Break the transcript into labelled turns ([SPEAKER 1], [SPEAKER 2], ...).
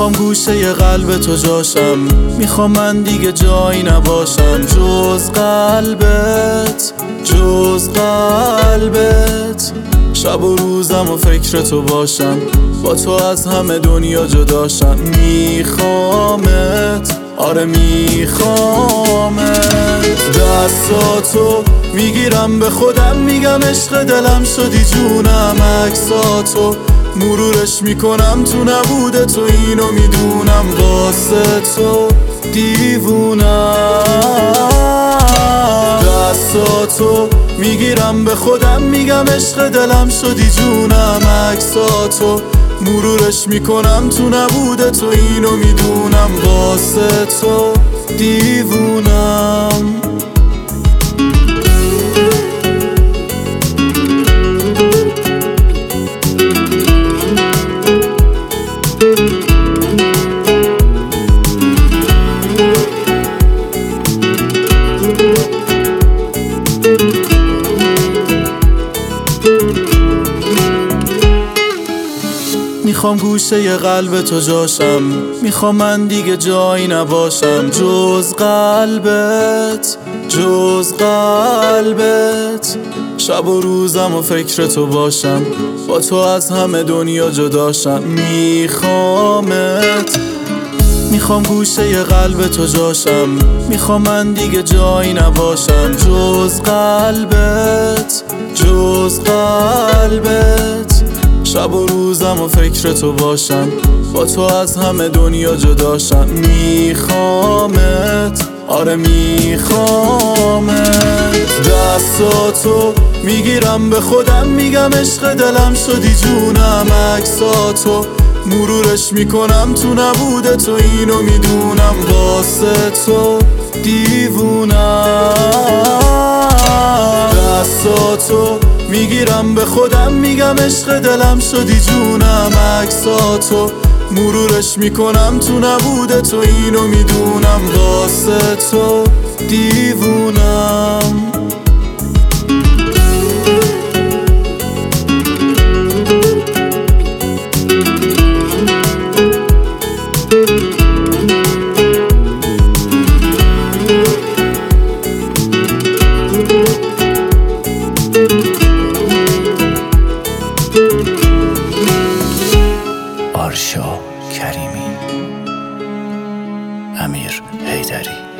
[SPEAKER 1] میخوام گوشه قلب تو جاشم، میخوام من دیگه جایی نباشم جز قلبت، جز قلبت. شب و روزم و فکر تو باشم، با تو از همه دنیا جداشم. میخوامت، آره میخوامت. دستاتو میگیرم به خودم، میگم عشق دلم شدی جونم. عکساتو مرورش میکنم، تو نبوده تو اینو میدونم. واسه تو دیوونم. دستاتو میگیرم به خودم، میگم عشق دلم شدی جونم. عکساتو مرورش میکنم، تو نبوده تو اینو میدونم. واسه تو دیوونم. میخوام گوشه قلب تو جاشم، میخوام من دیگه جایی نباشم جز قلبت، جز قلبت. شب و روزم و فکر تو باشم، با تو از همه دنیا جداشم. میخوامت، میخوام گوشه قلب تو جاشم، میخوام من دیگه جایی نباشم جز قلبت، جز قلبت. شب و روزم و فکر تو باشم، با تو از همه دنیا جداشم. میخوامت، آره میخوامت. دستاتو میگیرم به خودم، میگم عشق دلم شدی جونم. عکساتو مرورش میکنم، تو نبوده تو اینو میدونم. واسه تو دیوونم. دستاتو میگیرم به خودم، میگم عشق دلم شدی جونم. عکساتو مرورش میکنم، تو نبوده تو اینو میدونم. واسه تو دیوونم.
[SPEAKER 2] آرشا کریمی، امیر حیدری.